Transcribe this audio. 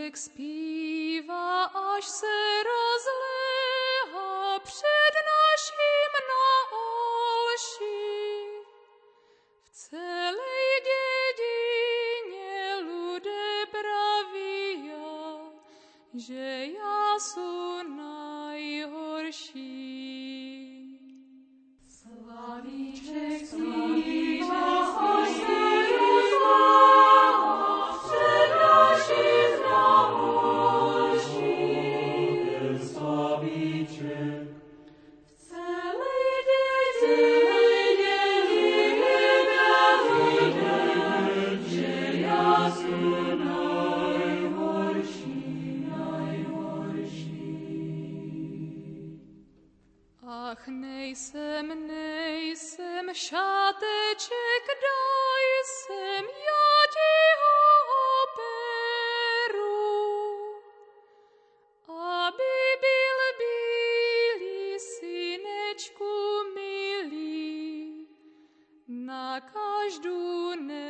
Smuteček zpívá, až se rozléhá před naším na olši. V celej dědině lude praví, že já jsem najhorší. Slavíček zpívá, až se rozléhá před naším na olši. Slavíček v celej dědině že já jsem najhorší. Ach, nejsem šáteček, daj sem, já ti ho operu, aby byl bílý, synečku milý, na každou